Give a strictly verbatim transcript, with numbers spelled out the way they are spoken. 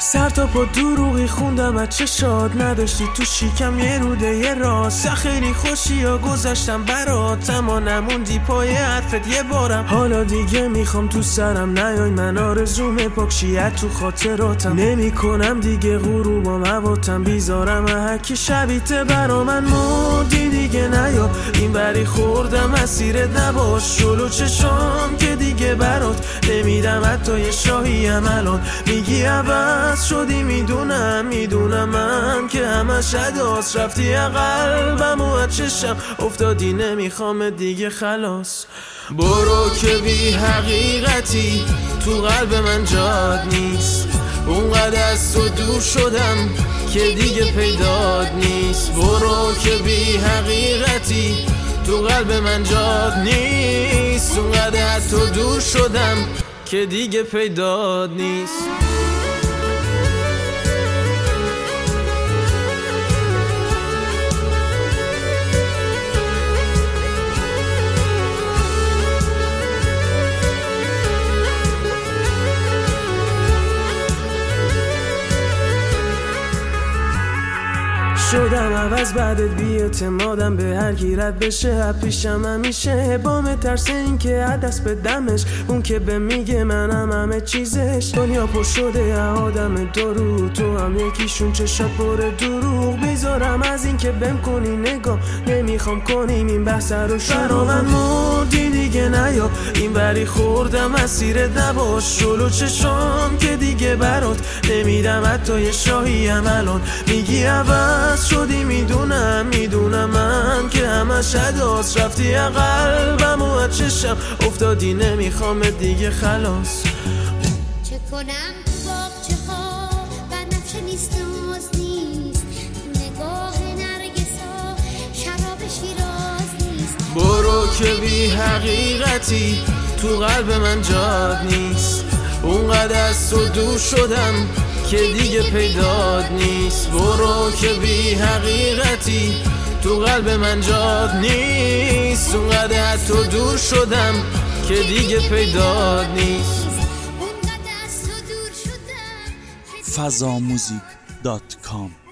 سر تا پا دروغی خوندم از چه شاد نداشتی تو شیکم یه روده یه راست خیلی خوشی ها گذاشتم برات اما نموندی پای حرفت یه بارم. حالا دیگه میخوام تو سرم نیای من آرزوم پاکشیت تو خاطراتم نمی کنم دیگه غروبام هواتم بیزارم هکی شبیته برا من مردی دیگه نیا این بری خوردم اسیرت نباش شلو چشام که دیگه برات نمیدم حتی یه شاهی هم الان میگی عوض شدی میدونم میدونم من که همش عداس رفتی قلبم و از چشم افتادی نمیخوام دیگه خلاص برو که بی حقیقتی تو قلب من جاد نیست اونقدر از تو دور شدم که دیگه پیداد نیست برو که بی حقیقتی تو قلب من جاد نیست اونقدر از تو دور شدم که دیگه پیداد نیست. شدم عوض بعدت بی‌اعتمادم به هر گیرت بشه پیشم همیشه بام ترس این که دست به دمش اون که به میگه منم همه چیزش دنیا پر شده آدم درو تو هم یکیشون چشات پر دروغ بیزارم از این که بهم کنی نگاه نمیخوام کنیم این بحث رو شروع من مردی دیگه نیا این بری خوردم اسیرت نباش شلو چشام که دیگه برات نمیدم حتی یه شاهی هم الان میگی عوض شدی میدونم میدونم من که همش عداس رفتی قلبم و از چشم افتادی نمیخوام دیگه خلاص چه کنم تو باغچه ها بنفشه نیست ناز نیست نگاه نرگسا شراب شیراز نیست برو که بی حقیقتی تو قلب من جاد نیست اونقدر از تو دور شدم که دیگه پیداد نیست برو که بی حقیقتی تو قلب من جاد نیست اونقدر از تو دور شدم که دیگه پیداد نیست اونقدر از تو دور شدم فضاموزیک دات کام